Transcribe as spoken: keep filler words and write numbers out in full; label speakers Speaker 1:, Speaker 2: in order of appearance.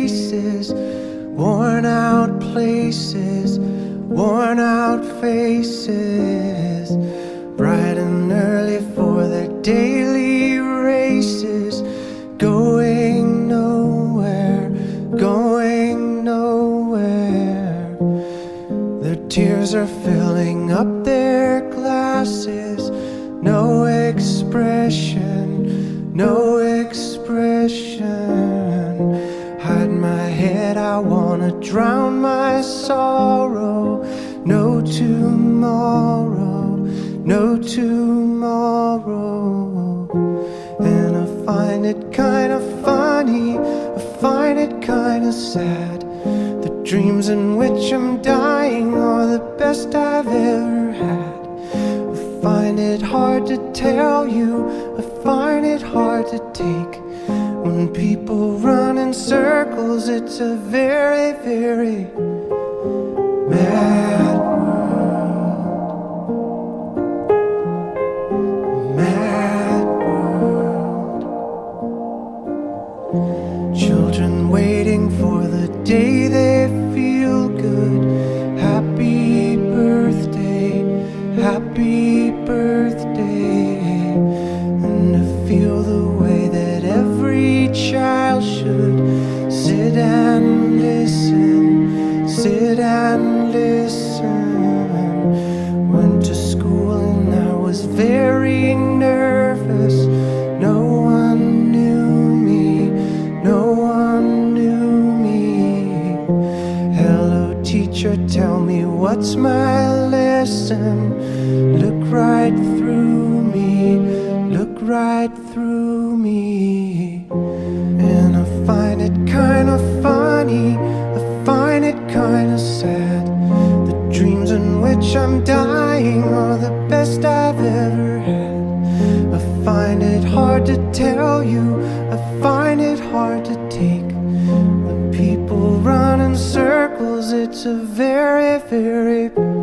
Speaker 1: faces, worn out places, worn out faces, bright and early for their daily races, going nowhere, going nowhere. Their tears are filling up their glasses, no expression, no expression. Hide my head, I wanna drown my sorrow. No tomorrow, no tomorrow. And I find it kinda funny, I find it kinda sad. The dreams in which I'm dying are the best I've ever had. I find it hard to tell you, I find it hard to take. When people run in circles, it's a very, very mad world. Mad world. Children waiting for the day they feel good. Happy birthday, happy birthday. And to feel the way that every child should sit and listen, sit and listen. Went to school and I was very nervous. No one knew me, no one knew me. Hello teacher, tell me what's my lesson. Look right through me, look right through me. And I find it kinda funny, I find it kinda sad. The dreams in which I'm dying are the best I've ever had. I find it hard to tell you, I find it hard to take. When people run in circles, it's a very, very